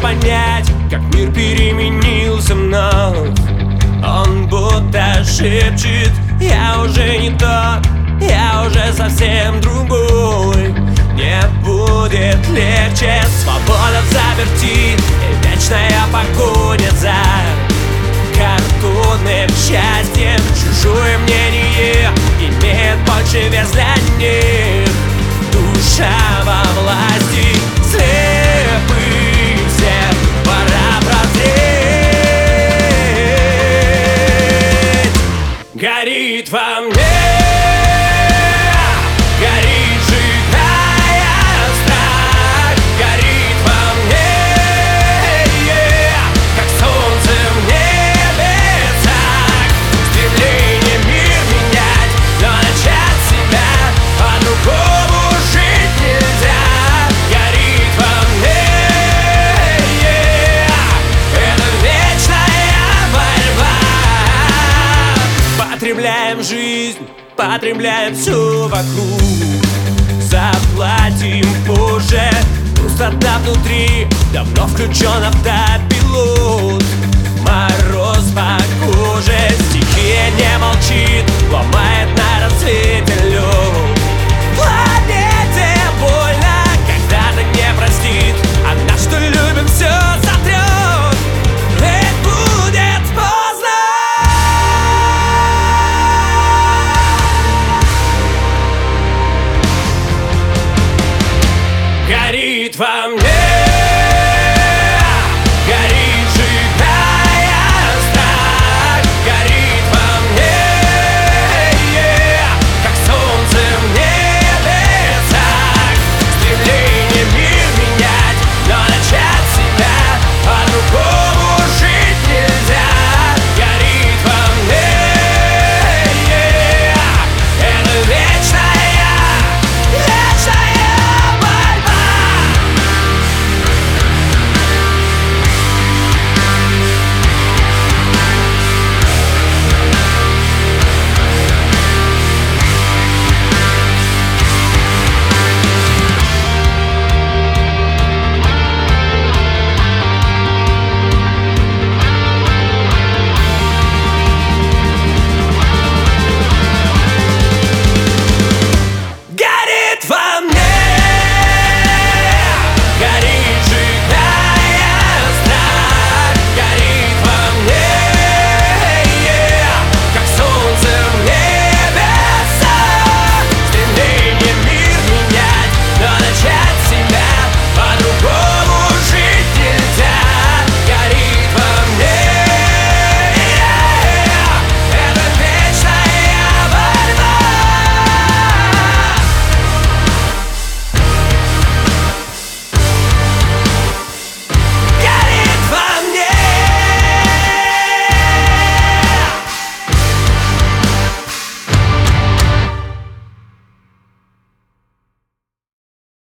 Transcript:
понять, как мир переменился вновь. Он будто шепчет: я уже не тот, я уже совсем другой. Не будет легче, свобода взаперти и вечная погоня за картонным счастьем. Чужое мнение имеет больше вес для них. Душа во власти, слепы все, пора прозреть. Горит во мне, горит живая страсть, горит во мне, как солнце в небесах. Стремление мир менять, но начать себя по-другому жить нельзя. Горит во мне, это вечная борьба. Потребляем жизнь, потребляем все вокруг, заплатим позже. Пустота внутри давно включен автопилот.